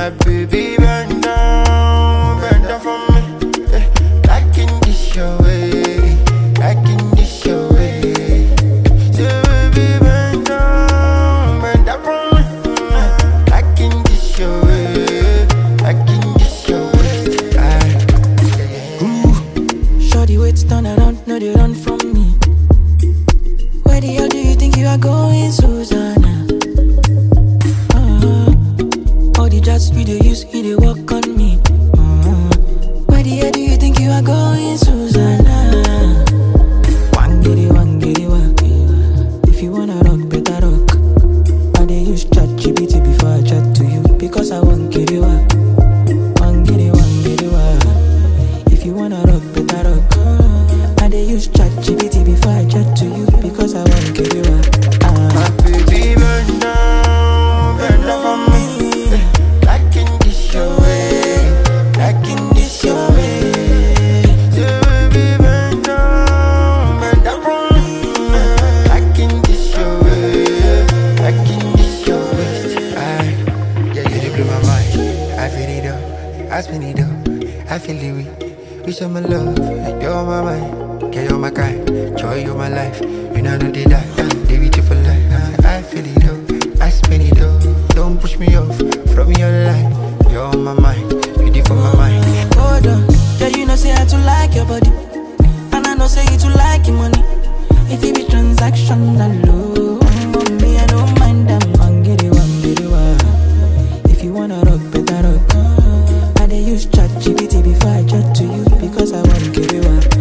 My baby bend down for me. Like in this your way, like in this your way. Say baby bend down for me. Like in this your way, like in this your way. Shorty waits turn around, no they run from me. Where the hell do you think you are going, Susanna? All the jazz you they use, you they walk on me. Where the hell do you think you are going, Susanna? One giddy, one. If you wanna rock, better rock. I they use ChatGPT before I chat to you, because I want giddy one. One giddy, one. If you wanna rock, better rock. I they use ChatGPT before I chat to you, because I want giddy one. My baby bend down for me. Like in this your way, like in this your way. Say baby bend down for me. Like in this your way, like in this your way. Yeah, you blow my mind. I feel it up, I spin it up, I feel it weak. You show my love, you're my mind, yeah, you're my kind, joy, you're my life. You know no did that, they with you for life. I feel it up, I spin it up. Don't push me off from your line. You're on my mind, you did for my mind. Hold on, yeah, you know say I too like your body, and I know say you too like your money. If it be transactional, me I don't mind them. One get it one. If you wanna rock, better rock. I they use ChatGPT before I chat to you, because I want get it one.